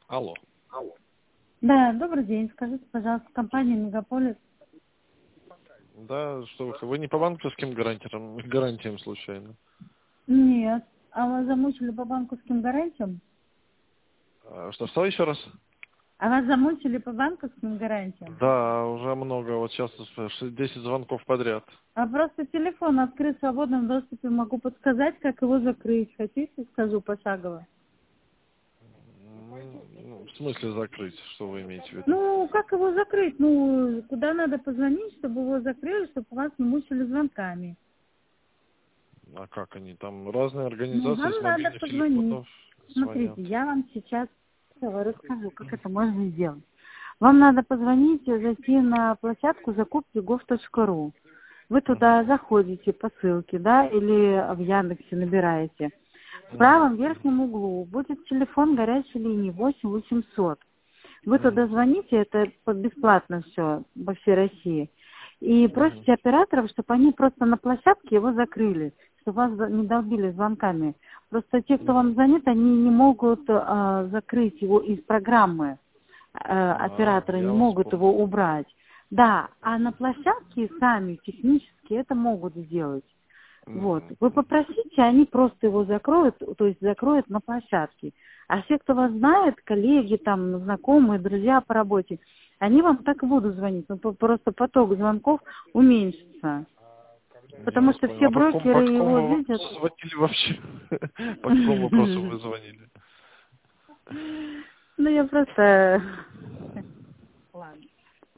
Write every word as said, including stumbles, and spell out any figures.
Алло. Да, добрый день. Скажите, пожалуйста, компания Мегаполис. Да, что вы, вы не по банковским гарантиям, гарантиям случайно? Нет. А вас замучили по банковским гарантиям? А, Что, что еще раз? А вас замучили по банковским гарантиям? Да, уже много. Вот сейчас десять звонков подряд. А просто телефон открыт в свободном доступе. Могу подсказать, как его закрыть. Хотите, скажу пошагово? М, ну, В смысле закрыть? Что вы имеете в виду? Ну, как его закрыть? Ну, куда надо позвонить, чтобы его закрыли, чтобы вас не мучили звонками? А как они? Там разные Ну, организации вам с надо мобильных позвонить. телефонов звонят. Смотрите, я вам сейчас всё расскажу, как это можно сделать. Вам надо позвонить, и зайти на площадку закупки гов точка ру. Вы туда Мгм. заходите по ссылке, да, или в Яндексе набираете. В Мгм. правом верхнем углу будет телефон горячей линии восемь восемьсот. Вы туда Мгм. звоните, это под- бесплатно все во всей России. И Мгм. просите операторов, чтобы они просто на площадке его закрыли, чтобы вас за- не долбили звонками. Просто те, кто вам Мгм. звонит, они не могут а, закрыть его из программы. Э, А, операторы я не вас могут его понял. убрать. Да, а на площадке сами технически это могут сделать. Вот. Мгм. Вы Мгм. попросите, они просто его закроют, то есть закроют на площадке. А все, кто вас знает, коллеги, там, знакомые, друзья по работе, они вам так и будут звонить. Ну, по- просто поток звонков уменьшится. Я Потому вас что понял. все А по какому, по брокеры его какому видят. вопросу звонили вообще? По какому вопросу вы звонили? Ну, я просто